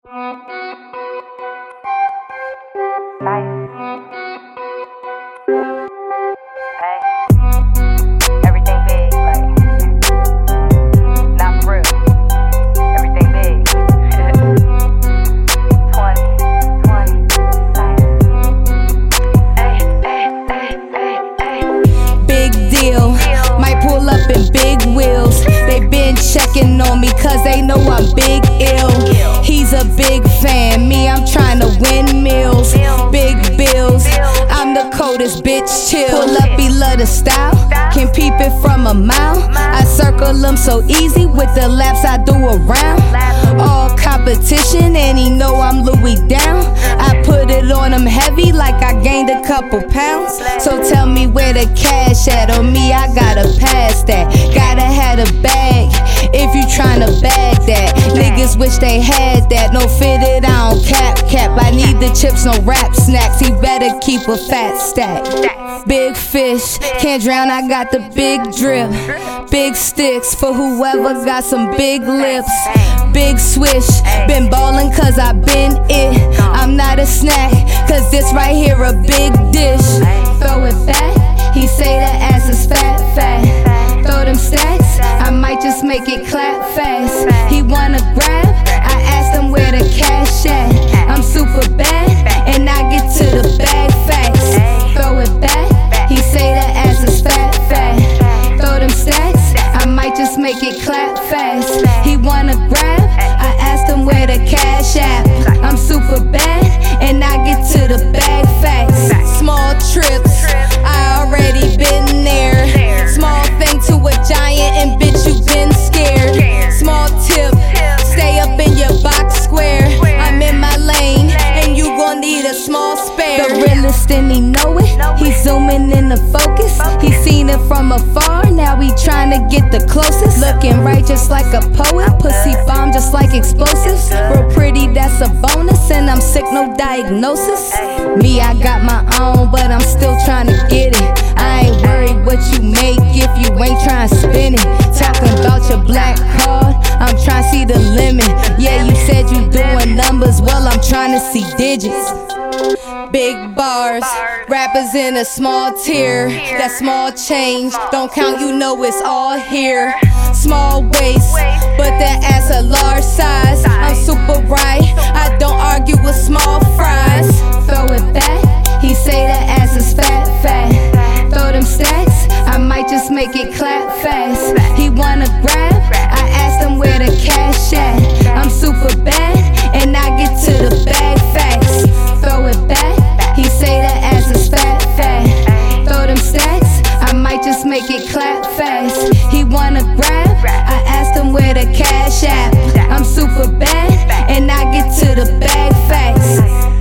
Everything big, like, not for real. Everything big. 20, Big deal, might pull up in big wheels. They been checking on me cause they know I'm big ill. He's a big fan, me I'm trying to win meals. Big bills, I'm the coldest bitch, chill. Pull up, he love the style, can peep it from a mile. I circle him so easy with the laps I do around. All competition and he know I'm Louis down. I put it on him heavy like I gained a couple pounds. So tell me where the cash at, on me I gotta pass that. Gotta have a bag if you tryna bag that. Niggas wish they had that, no fitted, I don't cap. I need the chips, no rap snacks, he better keep a fat stack. Big fish, can't drown, I got the big drip. Big sticks for whoever got some big lips. Big swish, been ballin' cause I been it. I'm not a snack, cause this right here a big dish. Throw it back, he say that ass is fat. Throw them stacks, I might just make it clap fast. He wanna grab, I asked him where the cash at. I'm super bad, and I get to the bag fast. Throw it back, he say that ass is fat. Throw them stacks, I might just make it clap fast. He wanna grab, I asked him where the cash at. I'm super bad, and I get to the bag fast. Small trips, I already been there. Small thing to a giant, and bitch you been scared. Small tip, stay up in your box square. I'm in my lane, and you gon' need a small spare. The realest and he know it, he zooming in the focus. He seen it from afar, now he tryna get the closest. Looking right just like a poet, pussy bomb just like explosives. Real pretty, that's a bonus, and I'm sick, no diagnosis. Me, I got my own, but I'm still tryna get it. I ain't worried what you make if you ain't tryna spin it. Talking about your black card, I'm tryna see the limit. Yeah, you said you doing numbers, well I'm tryna see digits. Big bars, rappers in a small tier. That small change, don't count, you know it's all here. Small waist, but that ass a large size. I'm super right, I don't argue with small fries. Throw it back, he say that ass is fat. Throw them stacks, I might just make it clap fast. He wanna grab, I asked him where the cash at. I'm super bad, and I get to the bag fast. Throw it back, he say that ass is fat. Throw them stacks, I might just make it clap fast. He wanna grab, I asked him where the cash at. I'm super bad, and I get to the bag fast.